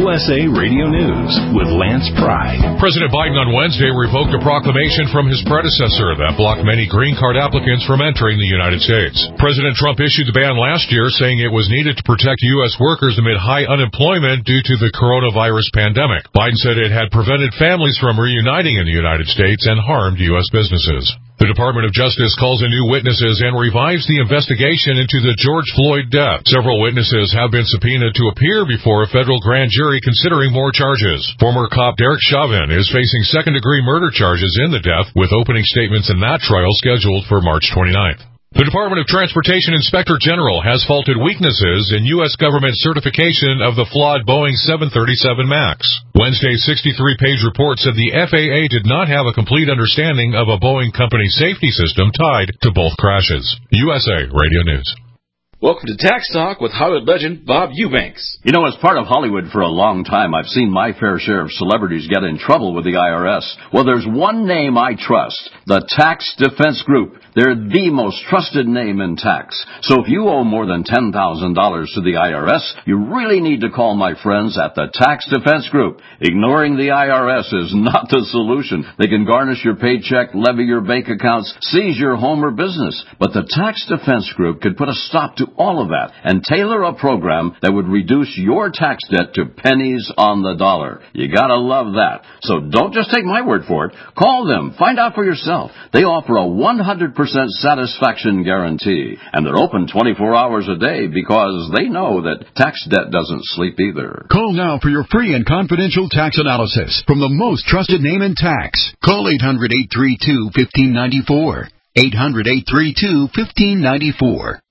USA Radio News with Lance Pry. President Biden on Wednesday revoked a proclamation from his predecessor that blocked many green card applicants from entering the United States. President Trump issued the ban last year, saying it was needed to protect U.S. workers amid high unemployment due to the coronavirus pandemic. Biden said it had prevented families from reuniting in the United States and harmed U.S. businesses. The Department of Justice calls in new witnesses and revives the investigation into the George Floyd death. Several witnesses have been subpoenaed to appear before a federal grand jury considering more charges. Former cop Derek Chauvin is facing second-degree murder charges in the death, with opening statements in that trial scheduled for March 29th. The Department of Transportation Inspector General has faulted weaknesses in U.S. government certification of the flawed Boeing 737 MAX. Wednesday's 63-page report said the FAA did not have a complete understanding of a Boeing company safety system tied to both crashes. USA Radio News. Welcome to Tax Talk with Hollywood legend Bob Eubanks. You know, as part of Hollywood for a long time, I've seen my fair share of celebrities get in trouble with the IRS. Well, there's one name I trust, the Tax Defense Group. They're the most trusted name in tax. So if you owe more than $10,000 to the IRS, you really need to call my friends at the Tax Defense Group. Ignoring the IRS is not the solution. They can garnish your paycheck, levy your bank accounts, seize your home or business. But the Tax Defense Group could put a stop to all of that and tailor a program that would reduce your tax debt to pennies on the dollar. You gotta love that. So don't just take my word for it. Call them. Find out for yourself. They offer a 100% satisfaction guarantee, and they're open 24 hours a day because they know that tax debt doesn't sleep either. Call now for your free and confidential tax analysis from the most trusted name in tax. Call 800-832-1594. 800-832-1594.